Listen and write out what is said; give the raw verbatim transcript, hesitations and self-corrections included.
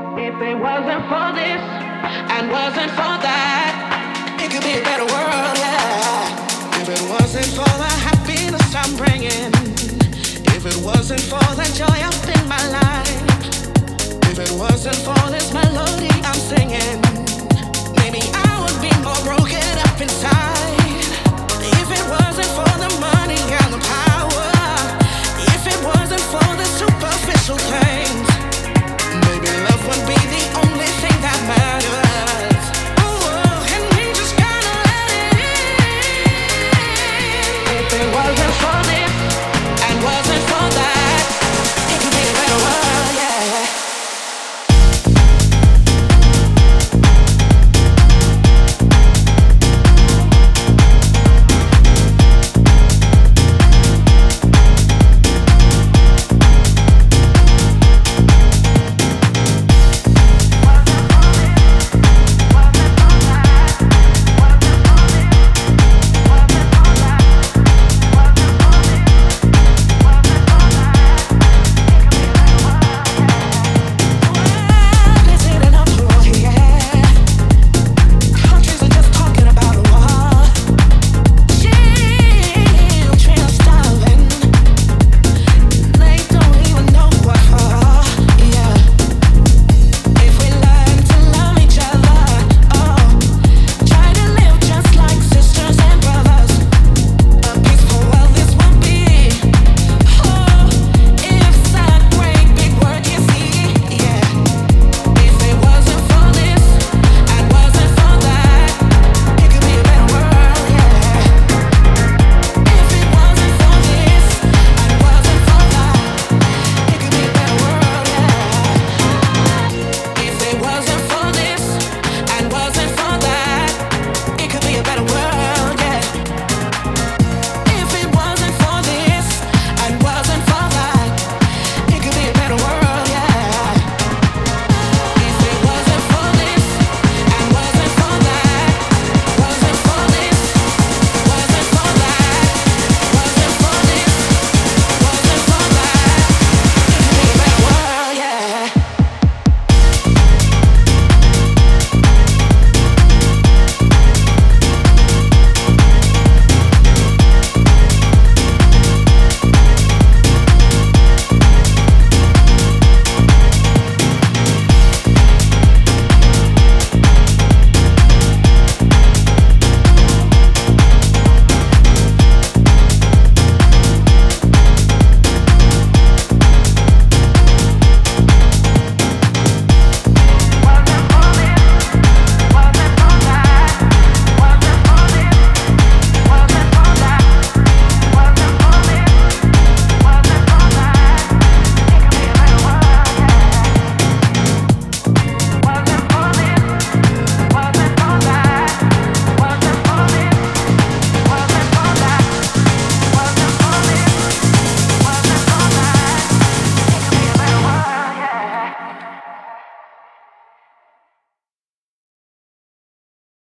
If it wasn't for this and wasn't for that, it could be a better world, yeah. If it wasn't for the happiness I'm bringing, if it wasn't for the joy I feel in my life, if it wasn't for this melody I'm singing, maybe I would be more broken up inside. If it wasn't for the